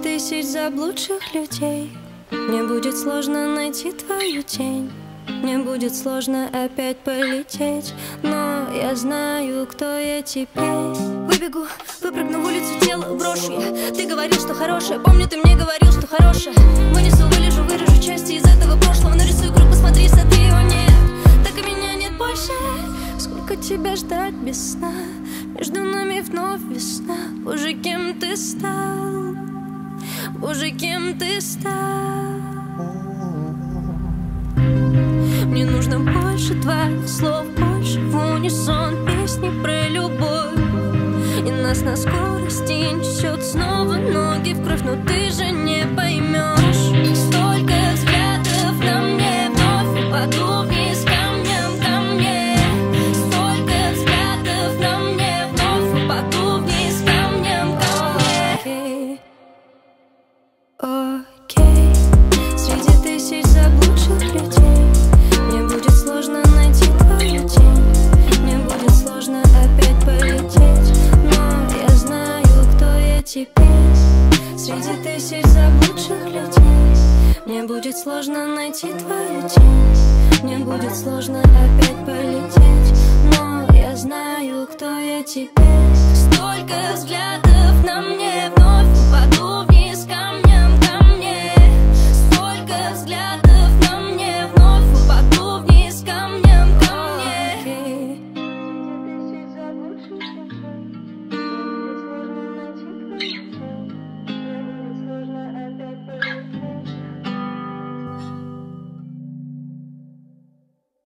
тысяч заблудших людей мне будет сложно найти твою тень. Мне будет сложно опять полететь, но я знаю, кто я теперь. Выбегу, выпрыгну в улицу, тело брошу я. Ты говорил, что хорошее, помню, ты мне говорил, что хорошее. Вынесу, вылежу, вырежу части из этого прошлого. Нарисую круг, посмотри, смотри, его нет. Так и меня нет больше. Сколько тебя ждать без сна? Между нами вновь весна. Боже, кем ты стал? Боже, кем ты стал? Мне нужно больше твоих слов, больше в унисон песни про любовь. И нас на скорости несет снова ноги в кровь, но ты же не поймешь. Столько взглядов на мне, вновь упаду вниз камнем ко мне. Столько взглядов на мне, вновь упаду вниз камнем ко мне. Окей, среди тысяч заблудших людей мне будет сложно найти твою тень. Мне будет сложно опять полететь, но я знаю, кто я теперь. Среди тысяч заблудших людей мне будет сложно найти твою тень. Мне будет сложно опять полететь, но я знаю, кто я теперь. Столько взглядов на мне.